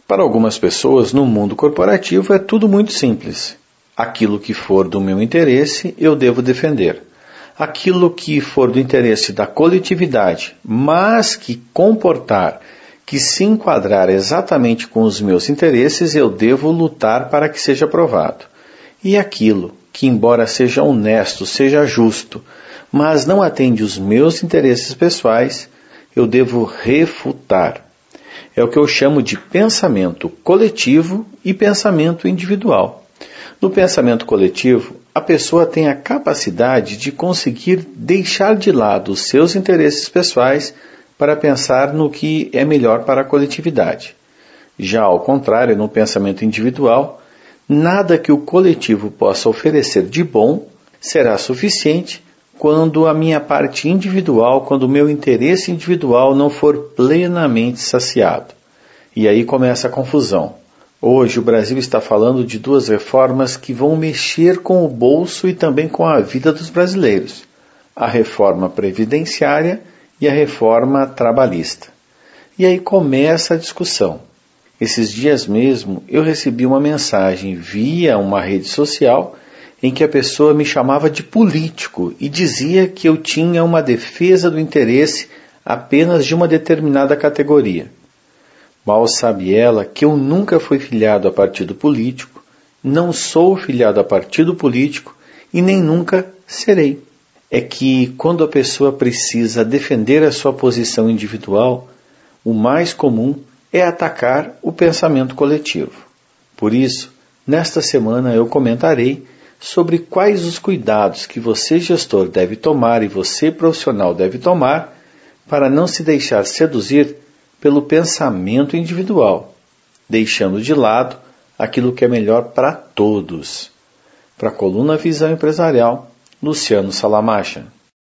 Para algumas pessoas, no mundo corporativo é tudo muito simples. Aquilo que for do meu interesse, eu devo defender. Aquilo que for do interesse da coletividade, mas que comportar, que se enquadrar exatamente com os meus interesses, eu devo lutar para que seja aprovado. E aquilo que, embora seja honesto, seja justo, mas não atende os meus interesses pessoais, eu devo refutar. É o que eu chamo de pensamento coletivo e pensamento individual. No pensamento coletivo, a pessoa tem a capacidade de conseguir deixar de lado os seus interesses pessoais para pensar no que é melhor para a coletividade. Já ao contrário, no pensamento individual, nada que o coletivo possa oferecer de bom será suficiente quando a minha parte individual, quando o meu interesse individual não for plenamente saciado. E aí começa a confusão. Hoje o Brasil está falando de duas reformas que vão mexer com o bolso e também com a vida dos brasileiros. A reforma previdenciária e a reforma trabalhista. E aí começa a discussão. Esses dias mesmo eu recebi uma mensagem via uma rede social em que a pessoa me chamava de político e dizia que eu tinha uma defesa do interesse apenas de uma determinada categoria. Mal sabe ela que eu nunca fui filiado a partido político, não sou filiado a partido político e nem nunca serei. É que quando a pessoa precisa defender a sua posição individual, o mais comum é atacar o pensamento coletivo. Por isso, nesta semana eu comentarei sobre quais os cuidados que você, gestor, deve tomar e você, profissional, deve tomar para não se deixar seduzir pelo pensamento individual, deixando de lado aquilo que é melhor para todos. Para a coluna Visão Empresarial, Luciano Salamacha.